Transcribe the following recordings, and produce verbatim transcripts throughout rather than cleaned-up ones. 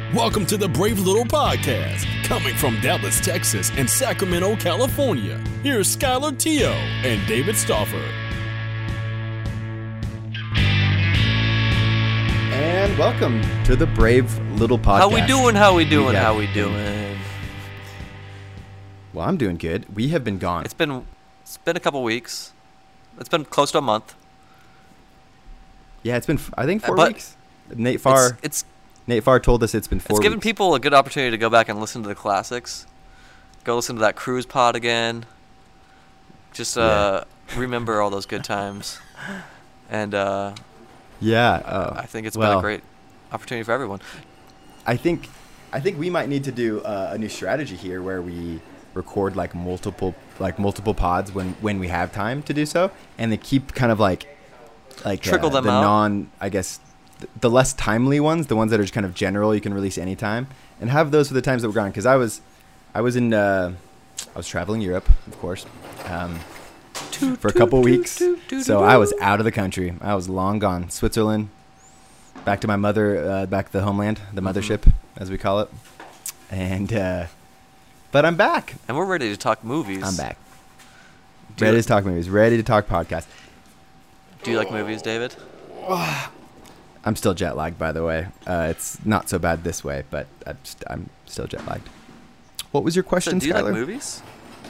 Welcome to the Brave Little Podcast, coming from Dallas, Texas, and Sacramento, California. Here's Skylar Teo and David Stauffer. And welcome to the Brave Little Podcast. How we doing? How we doing? We How we doing? Well, I'm doing good. We have been gone. It's been it's been a couple weeks. It's been close to a month. Yeah, it's been, I think, four But weeks. Nate Farr. It's, it's Nate Farr told us it's been four It's giving weeks. people a good opportunity to go back and listen to the classics. Go listen to that cruise pod again. Just uh, remember all those good times. And uh, Yeah. Uh, I think it's well, been a great opportunity for everyone. I think, I think we might need to do uh, a new strategy here where we record like multiple, like multiple pods when, when we have time to do so, and they keep kind of like, like Trickle uh, them the out. non, I guess, th- the less timely ones, the ones that are just kind of general, you can release anytime, and have those for the times that we're gone. Because I was, I was in, uh, I was traveling Europe, of course, um, for a couple weeks. So I was out of the country. I was long gone. Switzerland, back to my mother, uh, back to the homeland, the mothership, Mm-hmm. as we call it. And, uh, but I'm back. And we're ready to talk movies. I'm back. Do you, Ready to talk movies. Ready to talk podcast. do you like movies, David? I'm still jet lagged, by the way. Uh, it's not so bad this way, but I'm, st- I'm still jet lagged. What was your So question, do you Skylar? like movies?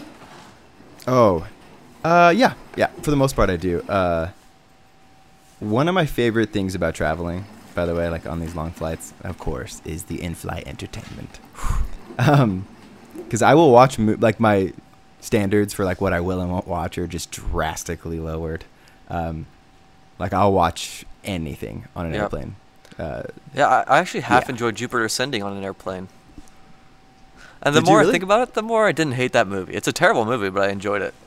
Oh, uh, yeah, yeah. For the most part, I do. Uh, one of my favorite things about traveling, by the way, like on these long flights, of course, is the in-flight entertainment. um, because I will watch mo- like my standards for like what I will and won't watch are just drastically lowered. Um, like I'll watch anything on an Yep. airplane. Uh, Yeah, I, I actually half Yeah. enjoyed Jupiter Ascending on an airplane. And the Did you more really? I think about it, the more I didn't hate that movie. It's a terrible movie, but I enjoyed it.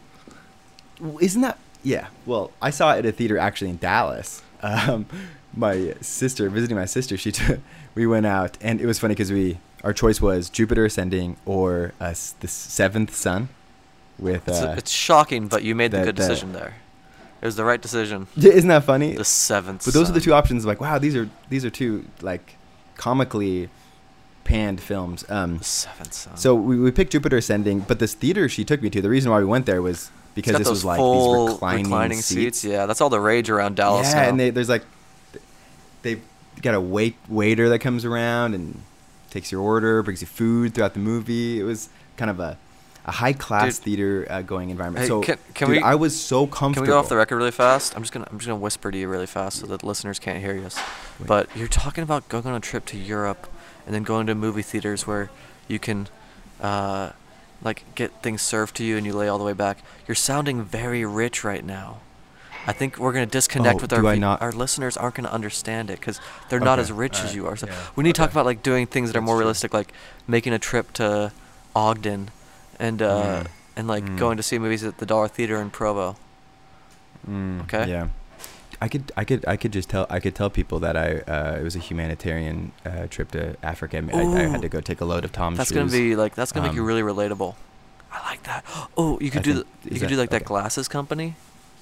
Isn't that? Yeah. Well, I saw it at a theater actually in Dallas. Um, my sister, visiting my sister, she t- we went out, and it was funny because we our choice was Jupiter Ascending or uh, s- the Seventh Son. With It's, uh, it's shocking, but you made the that- good that- decision there. It was the right decision. yeah, isn't that funny? The seventh. But those are the Son. two options. Like, wow, these are these are two like comically panned films. Um, The seventh son. so we we picked Jupiter Ascending, but this theater she took me to, the reason why we went there was It's because got this those was like full these reclining, seats. Yeah, that's all the rage around Dallas Yeah, now. and they, there's like, they've got a wait waiter that comes around and takes your order, brings you food throughout the movie. It was kind of a, a high class Dude. theater uh, going environment. Hey, so, can- can dude, we- I was so comfortable. Can we go off the record really fast? I'm just gonna I'm just gonna whisper to you really fast so that the listeners can't hear you. Wait. But you're talking about going on a trip to Europe and then going to movie theaters where you can, uh, like get things served to you and you lay all the way back. You're sounding very rich right now. I think we're gonna disconnect Oh, with our do I vi- not? our listeners aren't gonna understand it because they're not Okay, as rich as alright, you are. So yeah, we need to talk okay. about like doing things that are That's more true. realistic, like making a trip to Ogden, and uh, Mm. and like Mm. going to see movies at the Dollar Theater in Provo. Mm, Okay. Yeah. I could, I could, I could just tell, I could tell people that I, uh, it was a humanitarian uh, trip to Africa. I, I, I had to go take a load of Tom's That's shoes. gonna be like that's gonna make you Um, really relatable. I like that. Oh, you could I do think- the, is you could that- do like that okay. glasses company.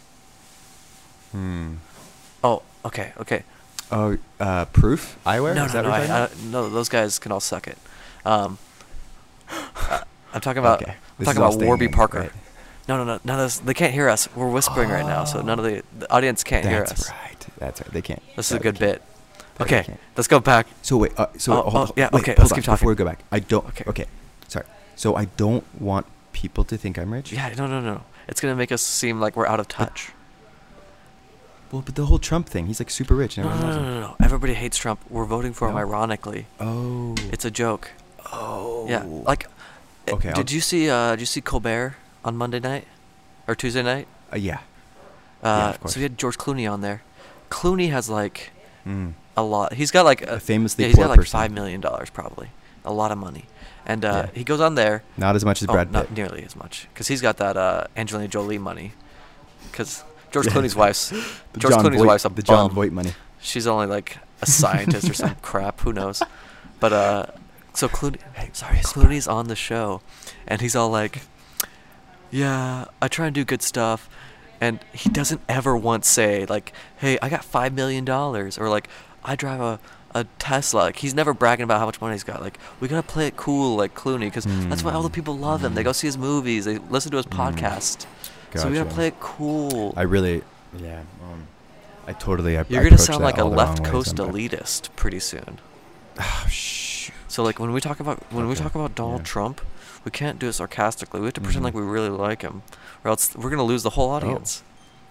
Hmm. Oh, okay, okay. Oh, uh, Proof Eyewear? No, Is no, that no, what I, you're talking I, no. Those guys can all suck it. Um, I, I'm talking about Okay. I'm This talking is all about staying Warby in, Parker. right? No, no, no, none of this. They can't hear us. We're whispering right now, so none of the the audience can't hear That's us. right. That's right. They can't. This is No, a they good can't. bit. No, they Okay, can't. let's go back. So wait. Uh, so Oh, hold, oh, hold- yeah, wait, okay, hold let's on, keep talking. Before we go back, I don't. Okay. Okay. Sorry. So I don't want people to think I'm rich. Yeah, no, no, no. It's gonna make us seem like we're out of touch. Well, but the whole Trump thing, he's like super rich. And No, no, everyone no, knows no, him. no. Everybody hates Trump. We're voting for him No? ironically. Oh. It's a joke. Oh. Yeah, like. uh, Okay, I'll- Did you see? Uh, did you see Colbert on Monday night, or Tuesday night? Uh, yeah. Uh, of course. So we had George Clooney on there. Clooney has like Mm. a lot. He's got like A a, famously yeah, he's poor got like person. five million dollars probably, a lot of money, and uh, Yeah. he goes on there. Not as much as Oh, Brad Pitt. not nearly as much, because he's got that uh, Angelina Jolie money. Because George Yeah. Clooney's wife's The George John Clooney's Voight- wife's a the John bum. Voight money. She's only like a scientist or some crap. Who knows? But uh, so Clooney, Hey, sorry, whisper. Clooney's on the show, and he's all like, "Yeah, I try and do good stuff," and he doesn't ever once say like, "Hey, I got five million dollars," or like, "I drive a a Tesla. Like, he's never bragging about how much money he's got. Like, we gotta play it cool, like Clooney, because mm. that's why all the people love him. They go see his movies. They listen to his mm. podcast. Gotcha. So we gotta play it cool. I really, yeah. Um, I totally. I, You're I gonna sound like a all the left wrong ways coast sometimes. elitist pretty soon. Oh shoot. So like when we talk about when okay. we talk about Donald yeah. Trump, we can't do it sarcastically. We have to pretend mm-hmm. like we really like him, or else we're gonna lose the whole audience.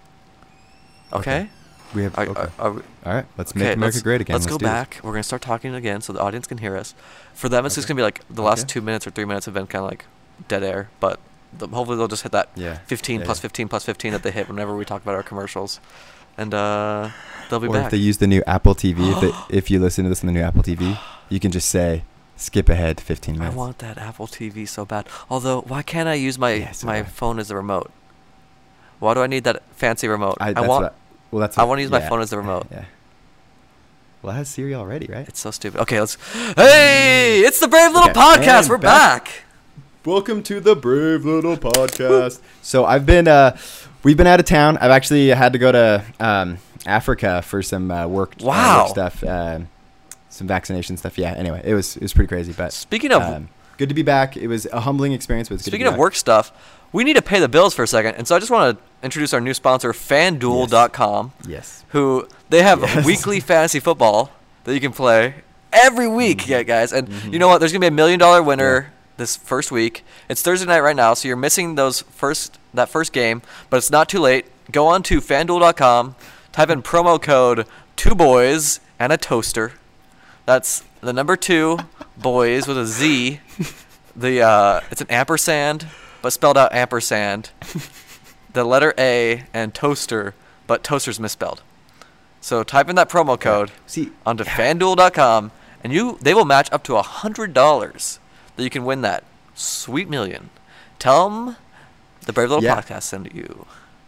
Oh. Okay. okay. We have. Are, okay. are, are we, All right. Let's okay, make America let's, great again. Let's, let's go back. This. We're gonna start talking again, so the audience can hear us. For them, it's okay. just gonna be like the last okay. two minutes or three minutes have been kind of like dead air, but the, hopefully they'll just hit that yeah. fifteen yeah, plus yeah. fifteen plus fifteen that they hit whenever we talk about our commercials, and uh, they'll be or back. Or if they use the new Apple T V, if, they, if you listen to this on the new Apple T V, you can just say skip ahead fifteen minutes. I want that Apple T V so bad. Although, why can't I use my yeah, so my bad. phone as the remote? Why do I need that fancy remote? I, I want. I, well, that's. I want to use yeah, my phone as the remote. Yeah. Well, it has Siri already, right? It's so stupid. Okay, let's. Hey, it's the Brave Little okay, Podcast. We're back. back. Welcome to the Brave Little Podcast. So I've been, uh, we've been out of town. I've actually had to go to um, Africa for some uh, work, wow. uh, work stuff, uh, some vaccination stuff. Yeah. Anyway, it was it was pretty crazy. But speaking of, um, good to be back. It was a humbling experience. But it's speaking good to be of back. work stuff, we need to pay the bills for a second, and so I just want to introduce our new sponsor, FanDuel dot com. Yes. Who they have yes. weekly fantasy football that you can play every week, mm-hmm. yeah, guys. And mm-hmm. you know what? There's gonna be a million dollar winner. Yeah. This first week. It's Thursday night right now, so you're missing those first that first game, but it's not too late. Go on to FanDuel dot com, type in promo code two boys and a toaster. That's the number two boys with a Z. The uh, it's an ampersand, but spelled out ampersand. The letter A and toaster, but toaster's misspelled. So type in that promo code yeah. See, onto yeah. FanDuel dot com, and you they will match up to a hundred dollars. That you can win that sweet million. Tell them the Brave Little yeah. Podcast sent you.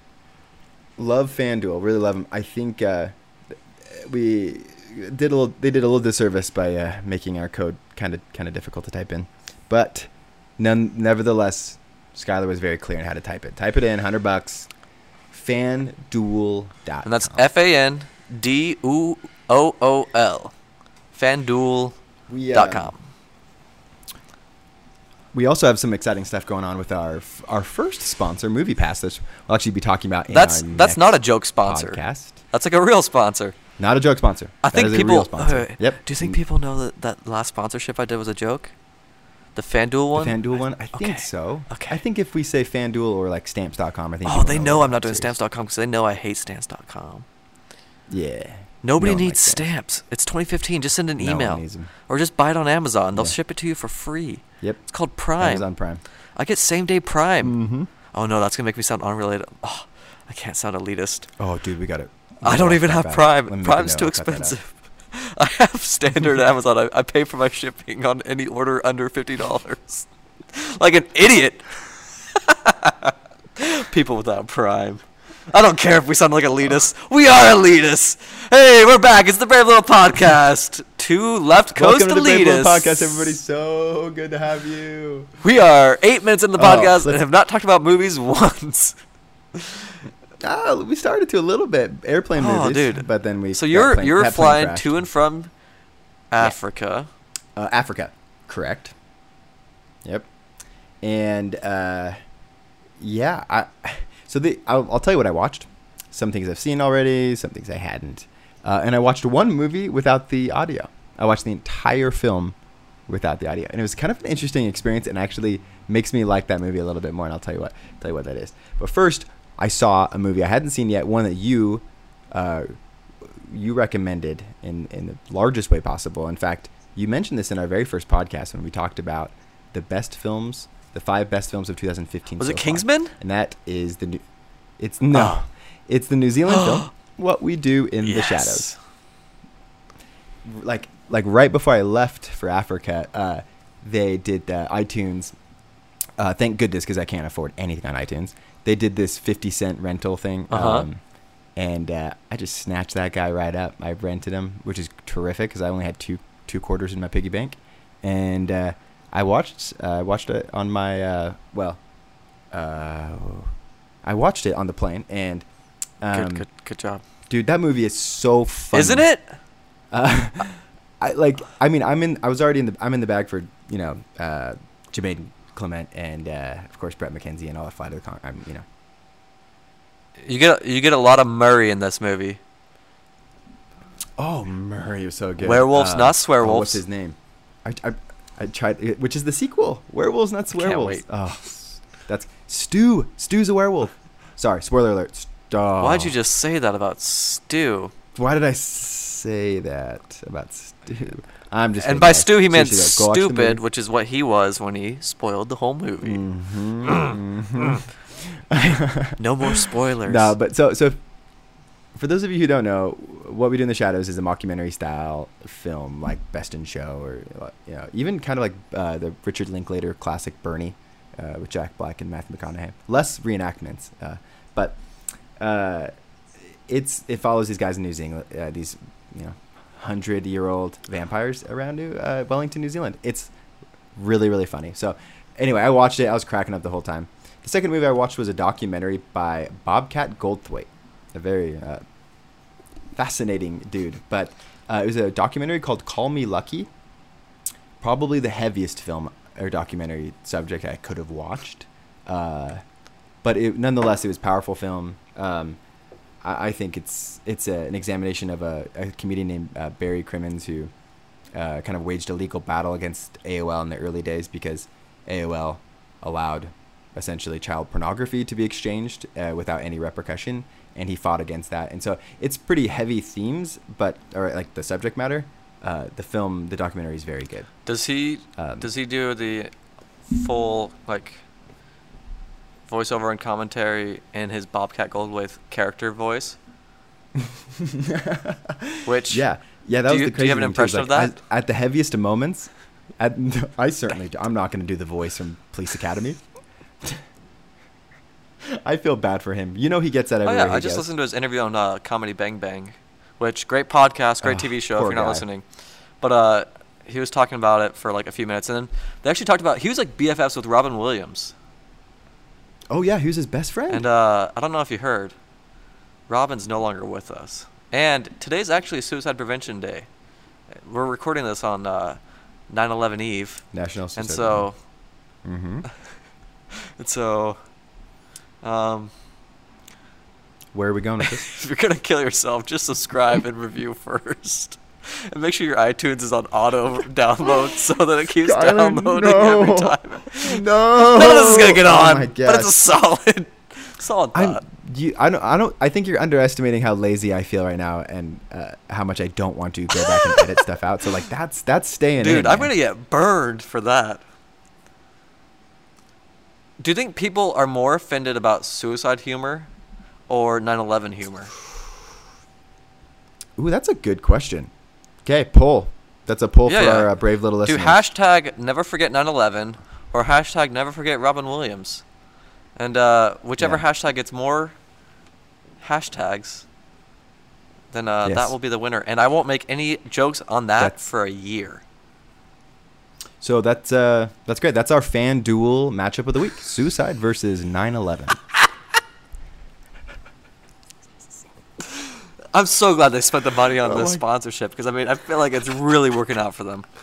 Love FanDuel. Really love them. I think uh, we did a little. They did a little disservice by uh, making our code kind of kind of difficult to type in, but none. Nevertheless, Skylar was very clear on how to type it. Type it in. Hundred bucks. FanDuel dot com. And that's F A N D U O O L. FanDuel dot com. We also have some exciting stuff going on with our our first sponsor, MoviePass, which we'll actually be talking about in that's, our That's next not a joke sponsor. Podcast. That's like a real sponsor. Not a joke sponsor. I that think is people. A real sponsor. Uh, yep. Do you think people know that that last sponsorship I did was a joke? The FanDuel one? The FanDuel one? I think okay. so. Okay. I think if we say FanDuel or like Stamps dot com, I think. Oh, they know, know I'm not doing serious. Stamps dot com because they know I hate Stamps dot com. Yeah. Nobody no needs stamps. It's twenty fifteen. Just send an no email. One needs them. Or just buy it on Amazon. They'll yeah. ship it to you for free. Yep. It's called Prime. Amazon Prime. I get same day Prime. Mm-hmm. Oh no, that's gonna make me sound unrelated. Oh, I can't sound elitist. Oh, dude, we got it. I don't even have Prime. Prime's too expensive. I have standard Amazon. I, I pay for my shipping on any order under fifty dollars. Like an idiot. People without Prime. I don't care if we sound like elitists. We are elitists. Hey, we're back. It's the Brave Little Podcast. Two left coast Welcome to elitists. the Brave Little Podcast, everybody. So good to have you. We are eight minutes in the Oh, podcast and let's- have not talked about movies once. Ah, we started to a little bit airplane Oh, movies, dude. but then we. So that you're plane- you're that plane flying crashed. to and from Africa. Uh, Africa, correct. Yep. And uh, yeah, I. So the I'll, I'll tell you what I watched. Some things I've seen already, some things I hadn't. Uh, and I watched one movie without the audio. I watched the entire film without the audio, and it was kind of an interesting experience, and actually makes me like that movie a little bit more. And I'll tell you what, tell you what that is. But first, I saw a movie I hadn't seen yet, one that you, uh, you recommended in in the largest way possible. In fact, you mentioned this in our very first podcast when we talked about the best films, the five best films of two thousand fifteen. Was so it Kingsman? Far. And that is the new. It's no, Oh. it's the New Zealand film. What We Do in Yes. the Shadows. Like like right before I left for Africa, uh, they did uh, iTunes. Uh, thank goodness, because I can't afford anything on iTunes. They did this fifty cent rental thing, Uh-huh. um, and uh, I just snatched that guy right up. I rented him, which is terrific because I only had two two quarters in my piggy bank, and uh, I watched uh, I watched it on my uh, well, uh, I watched it on the plane, and um, good, good, good job. dude, that movie is so funny. Isn't it? Uh, I like. I mean, I'm in. I was already in the. I'm in the bag for you know, uh, Jermaine Clement and uh, of course Brett McKenzie and all that Flight of the Con. I'm you know. You get you get a lot of Murray in this movie. Oh, Murray was so good. Werewolves, Uh, not swearwolves. oh, what's his name? I, I I tried. Which is the sequel? Werewolves, not swearwolves. wait. Oh, that's Stu. Stu's a werewolf. Sorry, spoiler alert. Oh. Why'd you just say that about Stu? Why did I say that about Stu? I'm just. And kidding, by guys. Stu, he meant Seriously, though, go watch the stupid, movie. which is what he was when he spoiled the whole movie. Mm-hmm, mm-hmm. No more spoilers. No, but so so. For those of you who don't know, What We Do in the Shadows is a mockumentary style film, like Best in Show, or you know, even kind of like uh, the Richard Linklater classic Bernie, uh, with Jack Black and Matthew McConaughey. Less reenactments, uh, but uh, it's it follows these guys in New Zealand, uh, these you know, hundred year old vampires around New uh, Wellington, New Zealand. It's really really funny. So anyway, I watched it. I was cracking up the whole time. The second movie I watched was a documentary by Bobcat Goldthwait. A very uh, fascinating dude. But uh, it was a documentary called Call Me Lucky. Probably the heaviest film or documentary subject I could have watched. Uh, but it, nonetheless, it was a powerful film. Um, I, I think it's it's a, an examination of a, a comedian named uh, Barry Crimmins who uh, kind of waged a legal battle against A O L in the early days because A O L allowed essentially child pornography to be exchanged uh, without any repercussion. And he fought against that. And so it's pretty heavy themes, but or like the subject matter. Uh, the film, the documentary is very good. Does he Um, does he do the full like voiceover and commentary in his Bobcat Goldthwait character voice? Which Yeah, yeah, that do was you- the do crazy you have an thing, too, impression is, of like, that? At, at the heaviest of moments, at, I certainly do. I'm not going to do the voice from Police Academy. I feel bad for him. You know he gets that Oh everywhere yeah, he I just goes. listened to his interview on uh, Comedy Bang Bang, which great podcast, great Oh, T V show if poor you're not guy. listening. But uh, he was talking about it for like a few minutes, and then they actually talked about he was like B F Fs with Robin Williams. Oh yeah, he was his best friend. And uh, I don't know if you heard, Robin's no longer with us. And today's actually Suicide Prevention Day. We're recording this on uh, nine eleven Eve, National and Suicide so Mm-hmm. and so. Um, Where are we going with this? If you're gonna kill yourself, just subscribe and review first, and make sure your iTunes is on auto download so that it keeps Skylar, downloading no. every time. No. None of this is gonna get on, Oh my but it's a gosh. solid, solid I'm, thought. you, I don't. I don't. I think you're underestimating how lazy I feel right now, and uh, how much I don't want to go back and edit stuff out. So like that's that's staying. Dude, in, I'm man. gonna get burned for that. Do you think people are more offended about suicide humor or nine eleven humor? Ooh, that's a good question. Okay, poll. That's a poll Yeah, for yeah. our uh, brave little Do listeners. hashtag never forget nine eleven or hashtag never forget Robin Williams. And uh, whichever Yeah. hashtag gets more hashtags, then uh, Yes. that will be the winner. And I won't make any jokes on that That's- for a year. So that's uh that's great. That's our fan duel matchup of the week: suicide versus nine eleven. I'm so glad they spent the money on Oh this my- sponsorship because I mean I feel like it's really working out for them.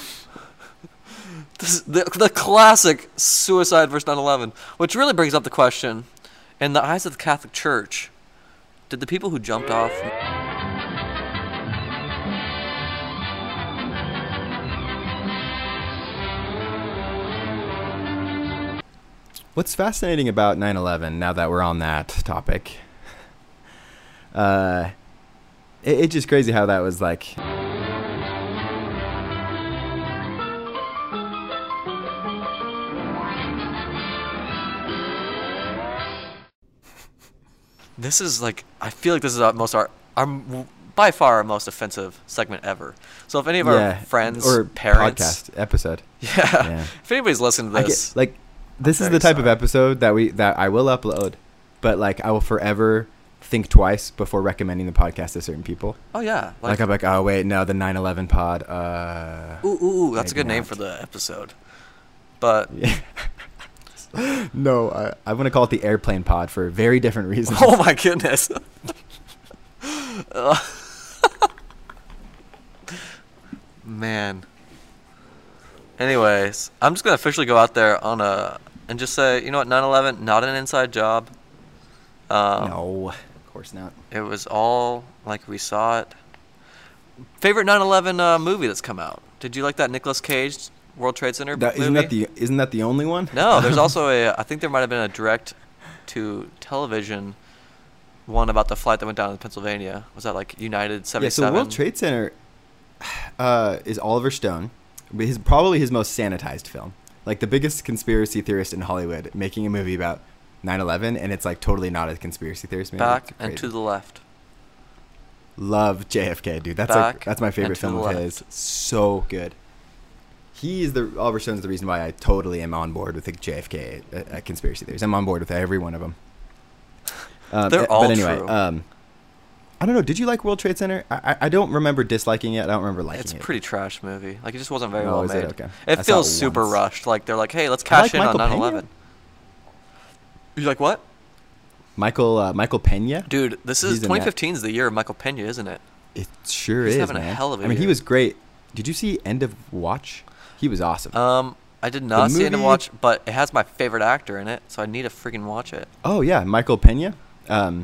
This is the the classic suicide versus nine eleven, which really brings up the question: in the eyes of the Catholic Church, did the people who jumped off? What's fascinating about nine eleven, now that we're on that topic, uh, it, it's just crazy how that was like. This is like I feel like this is our most our, our m- by far our most offensive segment ever. So if any of Yeah, our friends or parents, podcast episode. yeah, Yeah. if anybody's listening to I this, get, like this is very the type of sorry. episode that we that I will upload, but like I will forever think twice before recommending the podcast to certain people. oh yeah, Like, I'm like, oh wait, no, the nine eleven pod. Uh, ooh, ooh, ooh, that's a maybe good name not. for the episode. But yeah. no, I, I want to call it the airplane pod for very different reasons. oh my goodness. Uh, Man. Anyways, I'm just gonna officially go out there on a and just say, you know what, nine eleven, not an inside job. Um, no, of course not. It was all like we saw it. Favorite nine eleven uh, movie that's come out? Did you like that Nicolas Cage World Trade Center That, movie? isn't that the isn't that the only one? No, there's also a. I think there might have been a direct to television one about the flight that went down in Pennsylvania. Was that like United seventy-seven? Yeah, so World Trade Center uh, is Oliver Stone. But his probably his most sanitized film. Like the biggest conspiracy theorist in Hollywood making a movie about nine eleven, and it's like totally not a conspiracy theorist movie. Back and to the left. Love J F K, dude. That's Back like that's my favorite film of left. his. So good. He is the Oliver Stone's the reason why I totally am on board with the J F K uh, uh, conspiracy theories. I'm on board with every one of them. Um, They're uh, all but anyway, true. Um, I don't know. Did you like World Trade Center? I, I I don't remember disliking it. I don't remember liking It's it. a pretty trash movie. Like it just wasn't very Oh, well is made. it? Okay. It I saw feels it super once. rushed. Like they're like, hey, let's I cash like in Michael on Pena. nine eleven. You like what? Michael uh, Michael Pena. Dude, this is He's in that. twenty fifteen is the year of Michael Pena, isn't it? It sure He's is, having a man. hell of a I mean, he year. was great. Did you see End of Watch? He was awesome. Um, I did not see it and movie- watch, but it has my favorite actor in it, so I need to freaking watch it. oh yeah, Michael Pena. Um,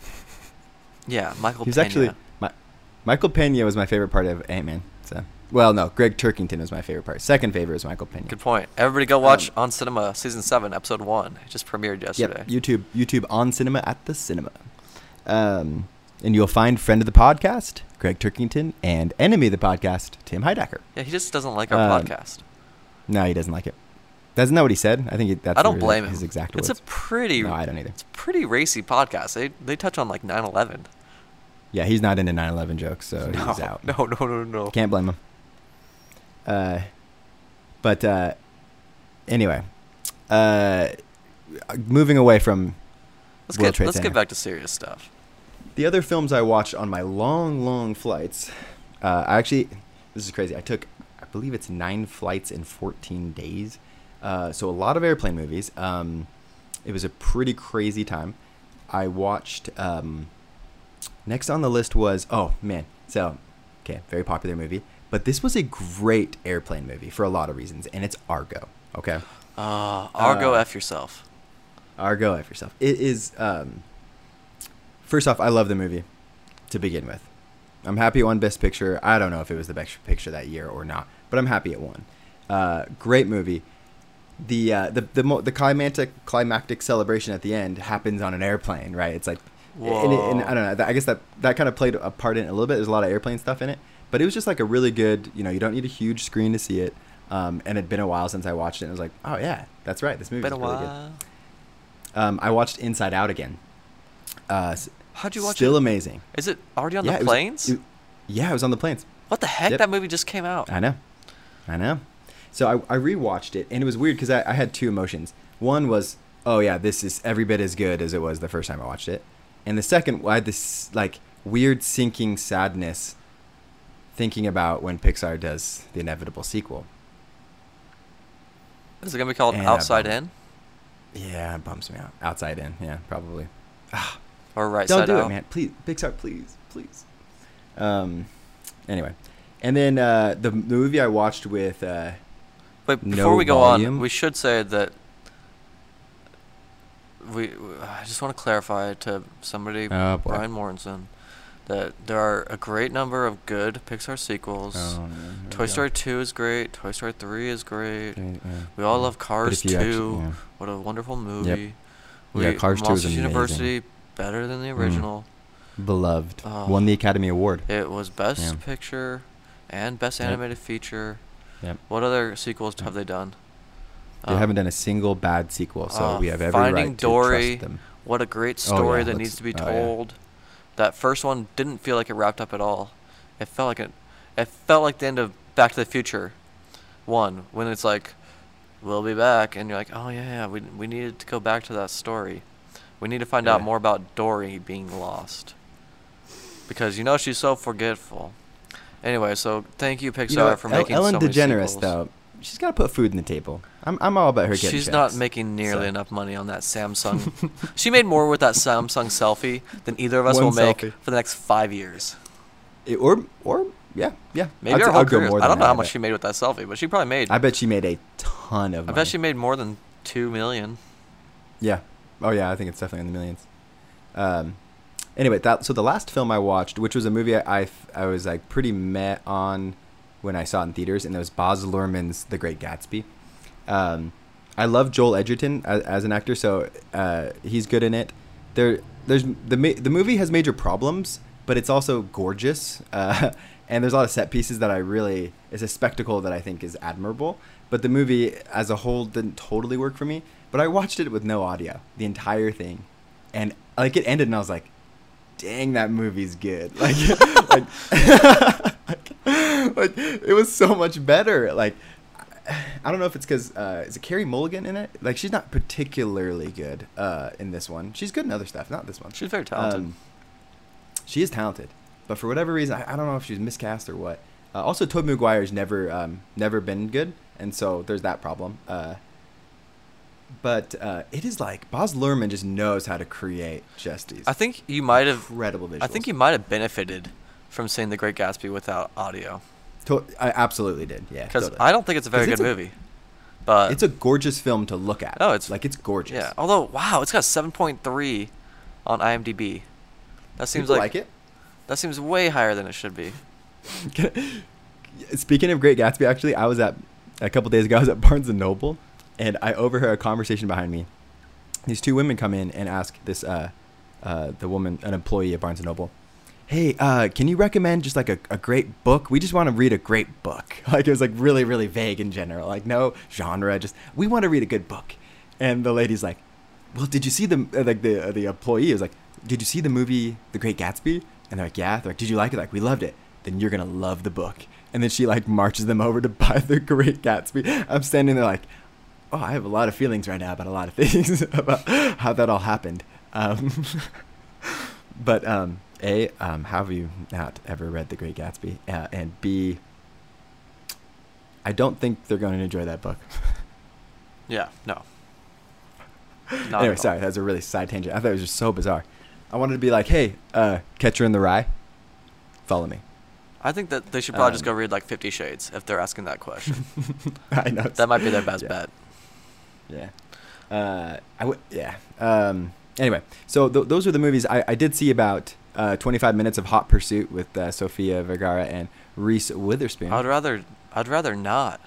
Yeah, Michael he was Pena. actually my, Michael Pena was my favorite part of Ant-Man. So, well, no, Greg Turkington was my favorite part. Second favorite was Michael Pena. Good point. Everybody go watch Um, On Cinema season seven, episode one. It just premiered yesterday. Yep, YouTube, YouTube on cinema at the cinema. Um, and you'll find friend of the podcast, Greg Turkington, and enemy of the podcast, Tim Heidecker. Yeah, he just doesn't like our Um, podcast. No, he doesn't like it. Isn't that what he said? I think he, that's I don't the- blame him. his exact It's words. a pretty, No, I don't either. it's a pretty racy podcast. They they touch on like nine eleven. Yeah, he's not into nine eleven jokes, so No, he's out. no, no, no, no. Can't blame him. Uh, but uh, anyway, uh, moving away from Let's World get Trade let's Center. get back to serious stuff. The other films I watched on my long, long flights, uh, I actually, this is crazy. I took, I believe it's nine flights in fourteen days. Uh, so a lot of airplane movies. Um, it was a pretty crazy time. I watched, um, next on the list was, oh man, so, okay, very popular movie. But this was a great airplane movie for a lot of reasons, and it's Argo, okay? Uh, Argo Uh, F yourself. Argo, F yourself. It is, um, first off, I love the movie to begin with. I'm happy it won Best Picture. I don't know if it was the Best Picture that year or not, but I'm happy it won. Uh, great movie. The uh, the the, mo- the climactic climactic celebration at the end happens on an airplane, right? It's like, and, it- and I don't know. I guess that that kind of played a part in it a little bit. There's a lot of airplane stuff in it, but it was just like a really good. You know, you don't need a huge screen to see it. Um, and it'd been a while since I watched it. And I was like, oh yeah, that's right. This movie Been is a really while. good. Um, I watched Inside Out again. Uh, s- How'd you watch Still it? amazing. Is it already on Yeah, the it was- planes? it- yeah, it was on the planes. What the heck? Yep. That movie just came out. I know. I know. So I, I rewatched it, and it was weird because I, I had two emotions. One was, oh, yeah, this is every bit as good as it was the first time I watched it. And the second, I had this, like, weird sinking sadness thinking about when Pixar does the inevitable sequel. Is it gonna be called And, uh, Outside bum- In Yeah, it bums me out. Outside In, yeah, probably. Ah, or Right don't Side do Out? it, man. Please, Pixar, please, please. Um, anyway. And then uh, the, the movie I watched with... Uh, But No before we go volume. on, we should say that we. I just want to clarify to somebody, Oh, boy. Brian Morrison, that there are a great number of good Pixar sequels. oh, no, here we Toy go. Story two is great. Toy Story three is great. Yeah, yeah. We all love But Cars if two. you actually- yeah. What a wonderful movie. Yeah, Cars two is Monsters amazing. University better than the Mm. original. Beloved. Oh. Won the Academy Award. It was Best Yeah. Picture and Best Yep. Animated Feature. Yep. What other sequels have they done? They Um, haven't done a single bad sequel, so uh, we have every Finding right Dory. to trust them. What a great Oh, story yeah, that let's- needs to be oh, yeah. told. That first one didn't feel like it wrapped up at all. It felt like it. It felt like the end of Back to the Future one, when it's like, we'll be back, and you're like, oh yeah, yeah, we we needed to go back to that story. We need to find out Yeah. more about Dory being lost, because you know she's so forgetful. Anyway, so thank you Pixar You know, for El- making Ellen so many DeGeneres, sequels. though, she's got to put food on the table. I'm I'm all about her getting She's not checks. making nearly so. enough money on that Samsung. She made more with that Samsung selfie than either of us One will make selfie. for the next five years. It- or or yeah, yeah. Maybe I'd her say whole I'd go career. more I than don't know that, how I much bet. she made with that selfie, but she probably made. I bet she made a ton of I money. bet she made more than two million. Yeah. Oh yeah, I think it's definitely in the millions. Um, anyway, that so the last film I watched, which was a movie I I, I was like pretty meh on when I saw it in theaters, and it was Baz Luhrmann's The Great Gatsby. Um, I love Joel Edgerton as, as an actor, so uh, he's good in it. There, there's the ma- the movie has major problems, but it's also gorgeous, uh, and there's a lot of set pieces that I really it's a spectacle that I think is admirable. But the movie as a whole didn't totally work for me. But I watched it with no audio, the entire thing, and like it ended, and I was like, "Dang, that movie's good!" Like, like, like it was so much better. Like, I don't know if it's because uh, is it Carey Mulligan in it? Like, she's not particularly good uh, in this one. She's good in other stuff, not this one. She's very talented. Um, she is talented, but for whatever reason, I, I don't know if she was miscast or what. Uh, also, Tobey Maguire's never um, never been good, and so there's that problem. Uh, but uh, it is like Baz Luhrmann just knows how to create just these I think you might have. incredible visuals. I think you might have benefited from seeing The Great Gatsby without audio, To- I absolutely did. Yeah, because totally. I don't think it's a very 'Cause good it's a- movie. But It's a gorgeous film to look at. Oh, it's- like it's gorgeous. yeah. Although, wow, it's got seven point three on IMDb. That seems People like, like it. that seems way higher than it should be. Speaking of Great Gatsby, actually, I was at a couple days ago. I was at Barnes and Noble, and I overheard a conversation behind me. These two women come in and ask this, uh, uh, the woman, an employee at Barnes and Noble, "Hey, uh, can you recommend just like a, a great book? We just want to read a great book." Like it was like really, really vague in general. Like no genre, just we want to read a good book. And the lady's like, "Well, did you see the uh, like the uh, the employee was like, did you see the movie The Great Gatsby?" And they're like, "Yeah." They're like, "Did you like it?" Like, "We loved it." "Then you're gonna love the book." And then she like marches them over to buy The Great Gatsby. I'm standing there like, oh, I have a lot of feelings right now about a lot of things about how that all happened. Um, but um, A, um, how have you not ever read The Great Gatsby? Uh, and B, I don't think they're going to enjoy that book. Yeah. No. Not Anyway, at all. sorry, that's a really side tangent. I thought it was just so bizarre. I wanted to be like, hey, uh, Catcher in the Rye, follow me. I think that they should probably just Um, go read like Fifty Shades if they're asking that question. I know. That might be their best Yeah. bet. Yeah. Uh, I would. Yeah. Um. Anyway, so th- those are the movies I, I did see about uh, twenty-five minutes of Hot Pursuit with uh, Sofia Vergara and Reese Witherspoon. I'd rather. I'd rather not.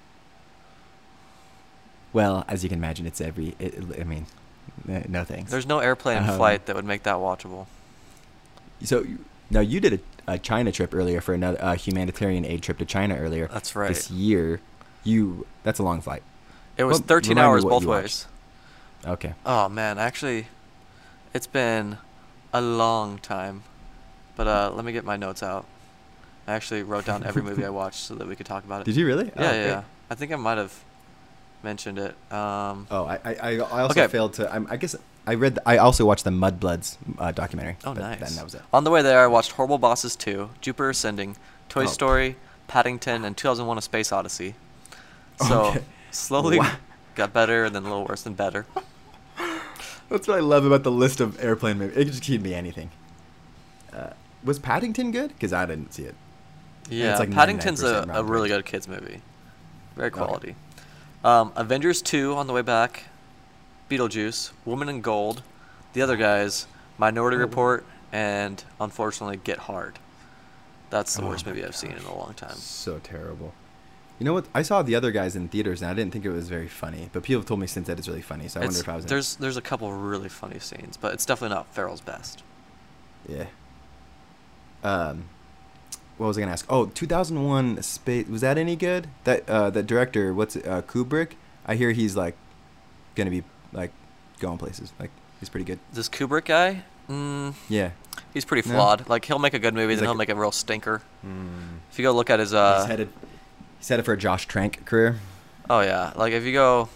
Well, as you can imagine, it's every. It, I mean, uh, no thanks. There's no airplane in Um, flight that would make that watchable. So you- now you did a, a China trip earlier for another uh, humanitarian aid trip to China earlier. That's right. This year, you that's a long flight. It was Well, thirteen remind me hours what both you watched. ways. Okay. Oh man, actually, it's been a long time. But uh, let me get my notes out. I actually wrote down every movie I watched so that we could talk about it. Did you really? Yeah, Oh, yeah, great. yeah. I think I might have mentioned it. Um, Oh, I, I, I I also Okay. failed to. I'm, I guess I read. The, I also watched the Mudbloods uh, documentary. oh, but nice. Then that was it. On the way there, I watched Horrible Bosses two, Jupiter Ascending, Toy Oh. Story, Paddington, and two thousand one: A Space Odyssey. So Okay. slowly Wow. got better, and then a little worse than better. That's what I love about the list of airplane movies. It could just keep me anything. Uh, was Paddington good? Because I didn't see it. Yeah, like Paddington's a, ninety-nine percent a round really rate. good kids movie. Very Okay. quality. Um, Avengers two on the way back, Beetlejuice, Woman in Gold, the other guys, Minority Oh. Report, and unfortunately Get Hard. That's the Oh worst my movie I've seen in gosh. a long time. So terrible. You know what? I saw the other guys in theaters, and I didn't think it was very funny. But people have told me since that it's really funny. So I wonder It's- if I was. In there's there's a couple really funny scenes, but it's definitely not Farrell's best. Yeah. Um, what was I gonna ask? Oh, two thousand one Space. Was that any good? That uh, that director, what's it, uh, Kubrick? I hear he's like, gonna be like, going places. Like he's pretty good. This Kubrick guy, mm, Yeah. he's pretty No? flawed. Like he'll make a good movie, He's then like- he'll make a real stinker. Mm. If you go look at his uh, he's headed. He's headed for a Josh Trank career. oh yeah, like if you go,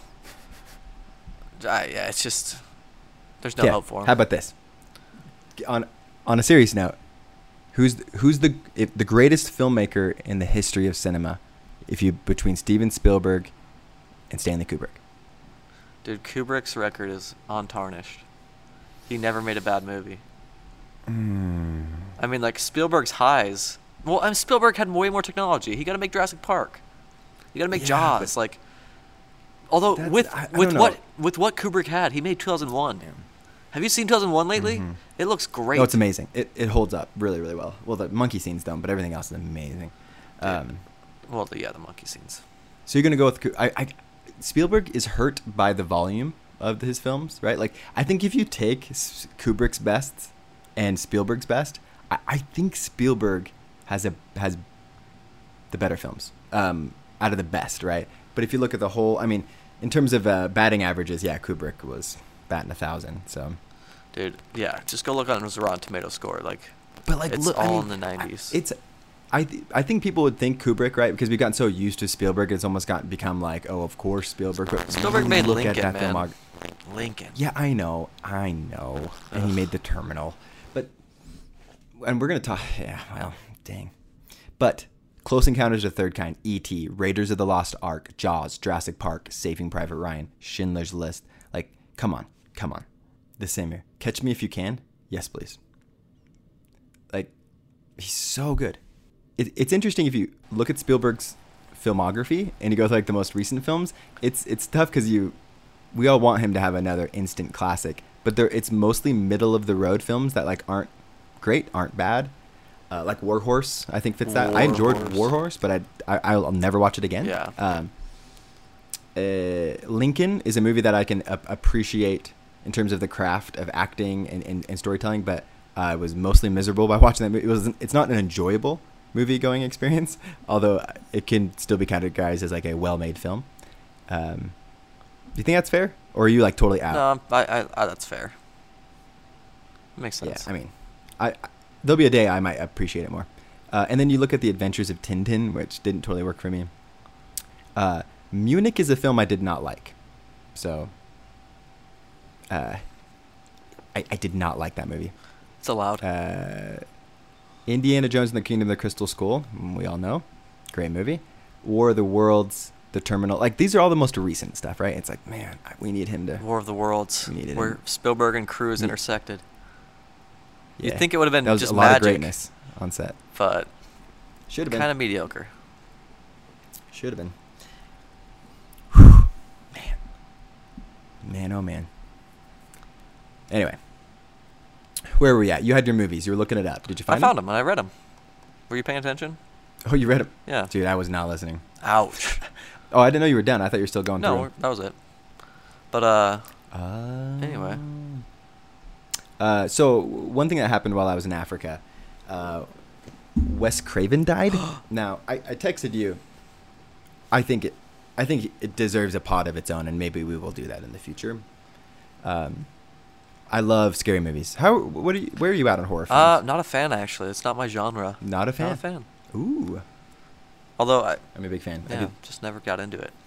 uh, yeah, it's just there's no yeah. hope for him. How about this? On on a serious note, who's who's the if the greatest filmmaker in the history of cinema? If you between Steven Spielberg and Stanley Kubrick. Dude, Kubrick's record is untarnished. He never made a bad movie. Mm. I mean, like Spielberg's highs Well, and Spielberg had way more technology. He got to make Jurassic Park. You got to make Yeah, Jaws. Like, although That's- with I- I with don't what know. with what Kubrick had, he made two thousand one. Have you seen two thousand one lately? Mhm. It looks great. No, it's amazing. It it holds up really really well. Well, the monkey scenes don't, but everything else is amazing. Um, Well, the, yeah, the monkey scenes. so you're gonna go with Ku- I, I Spielberg is hurt by the volume of his films, right? Like I think if you take S- Kubrick's best and Spielberg's best, I, I think Spielberg has a has the better films um, out of the best, right? But if you look at the whole, I mean, in terms of uh, batting averages, yeah, Kubrick was batting a thousand. So, Dude, yeah, just go look on his Rotten Tomato score. Like, but like, it's look, I all mean, in the nineties. I- It's, I, th- I think people would think Kubrick, right? Because we've gotten so used to Spielberg, it's almost gotten become like, oh, of course Spielberg. But Spielberg when made you look at Lincoln, that man. filmog- Lincoln. Yeah, I know, I know, and he Ugh. made The Terminal, but, and we're gonna talk. Yeah, well, dang, but Close Encounters of the Third Kind, E T, Raiders of the Lost Ark, Jaws, Jurassic Park, Saving Private Ryan, Schindler's List. Like, come on, come on, the same here. Catch Me If You Can, yes, please. Like, he's so good. It, it's interesting if you look at Spielberg's filmography and you go to like the most recent films. It's it's tough because you, we all want him to have another instant classic, but there it's mostly middle of the road films that like aren't great, aren't bad. Uh, like War Horse, I think fits that. I enjoyed War Horse. War Horse, but I, I I'll never watch it again. Yeah. Um, uh, Lincoln is a movie that I can a- appreciate in terms of the craft of acting and, and, and storytelling, but I was mostly miserable by watching that movie. It was it's not an enjoyable movie going experience, although it can still be categorized as like a well-made film. Um, do you think that's fair, or are you like totally out? No, I, I, I, that's fair. Makes Yeah, sense. I mean, I, I there'll be a day I might appreciate it more. Uh, and then you look at The Adventures of Tintin, which didn't totally work for me. Uh, Munich is a film I did not like, so uh, I, I did not like that movie. It's allowed. Uh, Indiana Jones and the Kingdom of the Crystal Skull, we all know, great movie. War of the Worlds, The Terminal, like these are all the most recent stuff, right? It's like, man, we need him to. War of the Worlds, We needed where him. Spielberg and Cruise Ye- intersected. Yeah. You'd think it would have been that was just a lot magic, of greatness on set. but Should have been. kind of mediocre. Should have been. Whew. Man. Man, oh man. Anyway. Where were we at? You had your movies. You were looking it up. Did you I find found them and I read them. Were you paying attention? Oh, you read them? Yeah. Dude, I was not listening. Ouch. Oh, I didn't know you were done. I thought you were still going No, through. we're- that was it. But uh, Uh, Anyway. Uh, so one thing that happened while I was in Africa, uh, Wes Craven died. Now I, I texted you. I think it, I think it deserves a pod of its own, and maybe we will do that in the future. Um, I love scary movies. How? What are you? Where are you at on horror films? uh, not a fan actually. It's not my genre. Not a fan. Not a fan. Ooh, Although I, I'm a big fan. I yeah, do, just never got into it.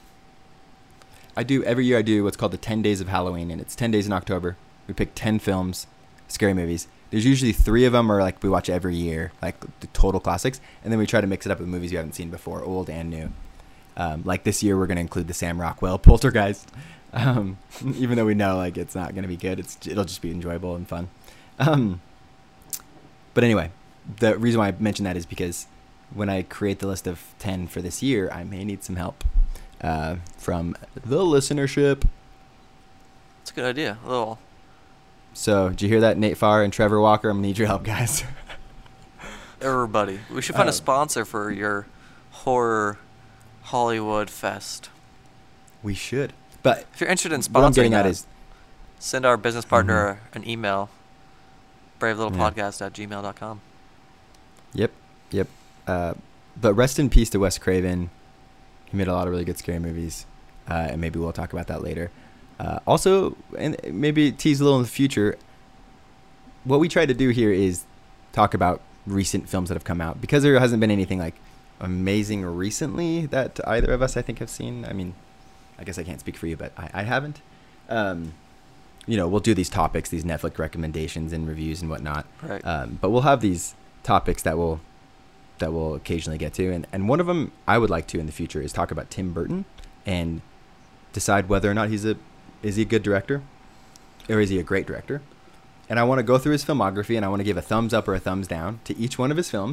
I do every year. I do what's called the ten days of Halloween, and it's ten days in October. We pick ten films, scary movies. There's usually three of them are like we watch every year, like the total classics, and then we try to mix it up with movies you haven't seen before, old and new. Um, like this year, we're going to include the Sam Rockwell Poltergeist, um, even though we know like it's not going to be good. It's it'll just be enjoyable and fun. Um, but anyway, the reason why I mention that is because when I create the list of ten for this year, I may need some help uh, from the listenership. It's a good idea. A little. So, did you hear that, Nate Farr and Trevor Walker? I'm gonna need your help, guys. Everybody, we should find Uh, a sponsor for your horror Hollywood fest. We should. But If you're interested in sponsoring what I'm getting that, at is, send our business partner an email. brave little Yeah. podcast at gmail dot com. yep, yep. Uh, but rest in peace to Wes Craven. He made a lot of really good scary movies, uh, and maybe we'll talk about that later. Uh, also, and maybe tease a little in the future. What we try to do here is talk about recent films that have come out, because there hasn't been anything like amazing recently that either of us I think have seen. I mean, I guess I can't speak for you, but I, I haven't. Um, you know, we'll do these topics, these Netflix recommendations and reviews and whatnot. Right. Um, but we'll have these topics that we'll that we'll occasionally get to, and and one of them I would like to in the future is talk about Tim Burton and decide whether or not he's a is he a good director, or is he a great director. And I want to go through his filmography, and I want to give a thumbs up or a thumbs down to each one of his films,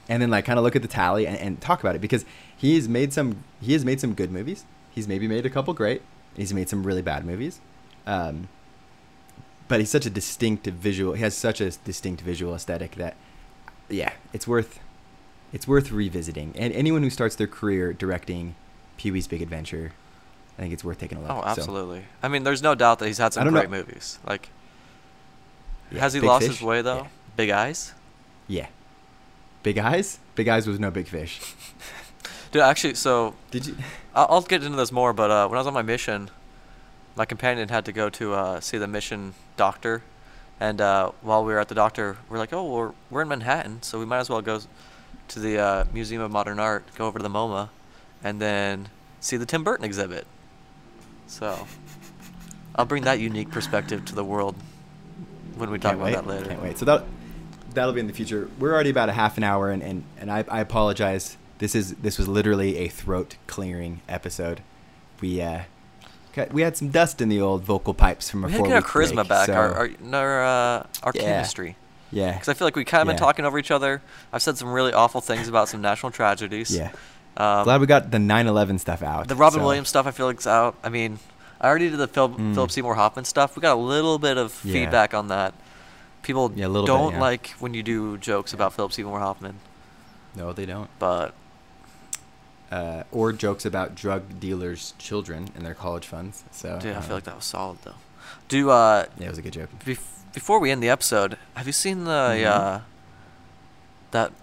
and then like kind of look at the tally and, and talk about it, because he's made some he has made some good movies. He's maybe made a couple great. He's made some really bad movies. Um, but he's such a distinctive visual. He has such a distinct visual aesthetic that, yeah, it's worth it's worth revisiting. And anyone who starts their career directing Pee-wee's Big Adventure, I think it's worth taking a look. Oh, So, absolutely. I mean, there's no doubt that he's had I some don't great know. movies. Like, yeah, has he Big lost Fish? his way though? Yeah. Big Eyes. Yeah. Big Eyes? Big Eyes was no Big Fish. Dude, actually, so Did you? I'll, I'll get into this more, but uh, when I was on my mission, my companion had to go to uh, see the mission doctor, and uh, while we were at the doctor, we're like, oh, we're we're in Manhattan, so we might as well go to the uh, Museum of Modern Art, go over to the MoMA, and then see the Tim Burton exhibit. So I'll bring that unique perspective to the world when we talk Can't about wait. that later. Can't wait. So that that'll be in the future. We're already about a half an hour, and, and, and I, I apologize. This is this was literally a throat clearing episode. We uh got, we had some dust in the old vocal pipes from a We had four to get week our charisma break, back, so, our our our, uh, our Yeah. chemistry. yeah Because I feel like we kind of been Yeah. talking over each other. I've said some really awful things about some national tragedies. yeah. Um, Glad we got the nine eleven stuff out. the Robin so- Williams stuff, I feel like, is out. I mean, I already did the Phil, Mm. Philip Seymour Hoffman stuff. We got a little bit of Yeah. feedback on that. People Yeah, a little bit, don't yeah. like when you do jokes about Philip Seymour Hoffman, No, they don't. but Uh, or jokes about drug dealers' children and their college funds. So dude, I uh, feel like that was solid though. Do uh, yeah, it was a good joke. bef- before we end the episode, have you seen the Mhm. uh, that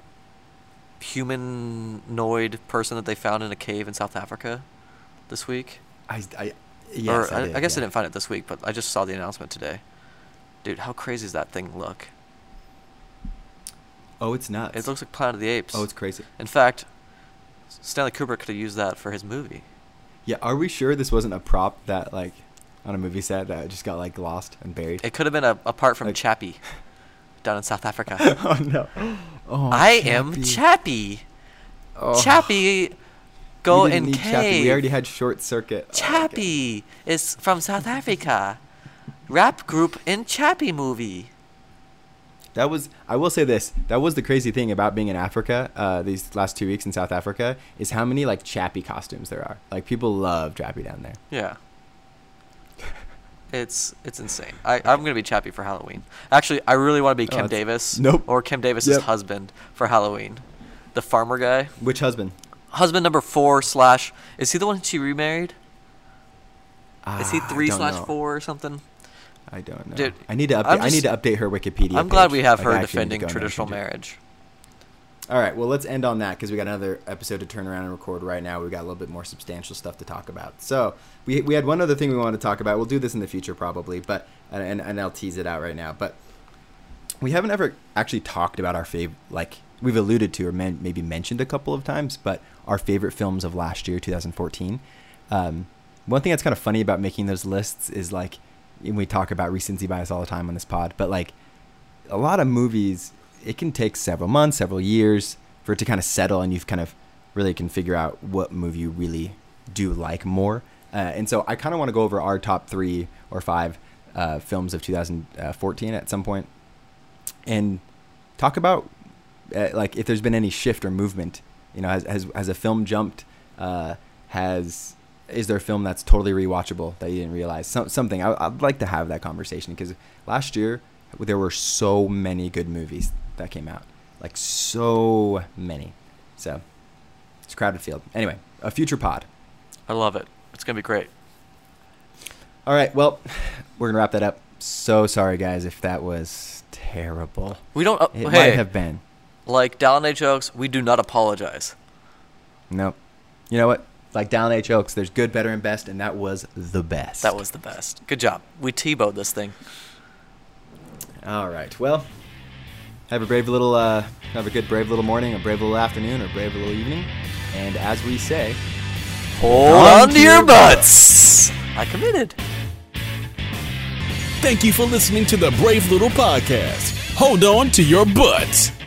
humanoid person that they found in a cave in South Africa this week? I, I yes, or I, I, did, I guess yeah. I didn't find it this week, but I just saw the announcement today. Dude, how crazy does that thing look? Oh, it's nuts. It looks like Planet of the Apes. Oh, it's crazy. In fact, Stanley Kubrick could have used that for his movie. Yeah, are we sure this wasn't a prop that like on a movie set that just got like lost and buried? It could have been a, a part from Like- Chappie down in South Africa. Oh no! Oh, I am Chappie. Chappie. Oh. Chappie, go We didn't in need cave. Chappie. We already had Short Circuit. Oh, okay. Chappie is from South Africa. Rap group in Chappie movie. That was. I will say this. That was the crazy thing about being in Africa. Uh, these last two weeks in South Africa is how many like Chappie costumes there are. Like people love Chappie down there. Yeah. It's it's insane. I, I'm gonna be Chappie for Halloween. Actually, I really want to be Oh, Kim that's- Davis. Nope. Or Kim Davis's Yep. husband for Halloween. The farmer guy. Which husband? Husband number four slash. Is he the one she remarried? Is he Ah, I three don't slash know. four or something? I don't know. Dude, I need to update. I'm I need just- to update her Wikipedia. I'm glad page. we have Like, her I actually need to defending go and traditional actually do- marriage. All right, well, let's end on that because we got another episode to turn around and record right now. We've got a little bit more substantial stuff to talk about. So we we had one other thing we wanted to talk about. We'll do this in the future probably, but and and I'll tease it out right now. But we haven't ever actually talked about our favorite, like we've alluded to or men, maybe mentioned a couple of times, but our favorite films of last year, twenty fourteen. Um, one thing that's kind of funny about making those lists is like, and we talk about recency bias all the time on this pod, but like a lot of movies, it can take several months, several years for it to kind of settle, and you've kind of really can figure out what movie you really do like more. Uh, and so I kind of want to go over our top three or five uh, films of two thousand fourteen at some point, and talk about uh, like if there's been any shift or movement. You know, has has, has a film jumped? Uh, has is there a film that's totally rewatchable that you didn't realize? Some, something I, I'd like to have that conversation because last year there were so many good movies that came out, like so many. So it's a crowded field. Anyway, a future pod. I love it. It's gonna be great. All right, well, we're gonna wrap that up. So sorry, guys, if that was terrible. We don't. Uh, It hey, might have been. like Dallin jokes. We do not apologize. Nope. You know what? Like Down H Oaks, there's good, better, and best, and that was the best. That was the best. Good job. We T-bowed this thing. All right. Well, have a brave little, uh, have a good brave little morning, a brave little afternoon, or brave little evening. And as we say, Hold on to your butts. I committed. Thank you for listening to the Brave Little Podcast. Hold on to your butts.